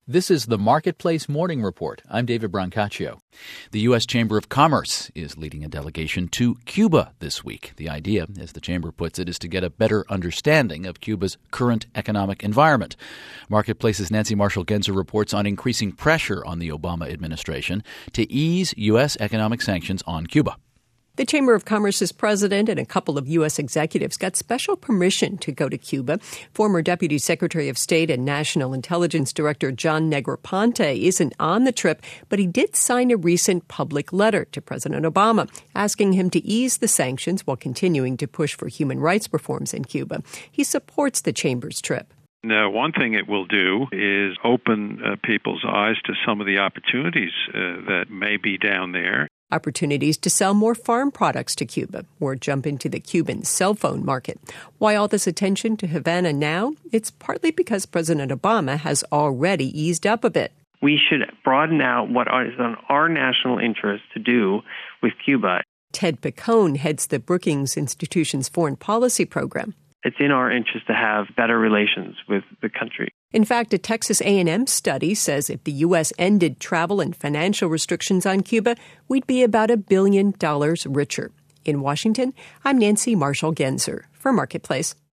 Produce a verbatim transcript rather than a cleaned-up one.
This is the Marketplace Morning Report. I'm David Brancaccio. The U S Chamber of Commerce is leading a delegation to Cuba this week. The idea, as the Chamber puts it, is to get a better understanding of Cuba's current economic environment. Marketplace's Nancy Marshall-Genzer reports on increasing pressure on the Obama administration to ease U S economic sanctions on Cuba. The Chamber of Commerce's president and a couple of U S executives got special permission to go to Cuba. Former Deputy Secretary of State and National Intelligence Director John Negroponte isn't on the trip, but he did sign a recent public letter to President Obama asking him to ease the sanctions while continuing to push for human rights reforms in Cuba. He supports the Chamber's trip. Now, one thing it will do is open uh, people's eyes to some of the opportunities uh, that may be down there. Opportunities to sell more farm products to Cuba or jump into the Cuban cell phone market. Why all this attention to Havana now? It's partly because President Obama has already eased up a bit. We should broaden out what is in our national interest to do with Cuba. Ted Picone heads the Brookings Institution's foreign policy program. It's in our interest to have better relations with the country. In fact, a Texas A and M study says if the U S ended travel and financial restrictions on Cuba, we'd be about a billion dollars richer. In Washington, I'm Nancy Marshall-Genzer for Marketplace.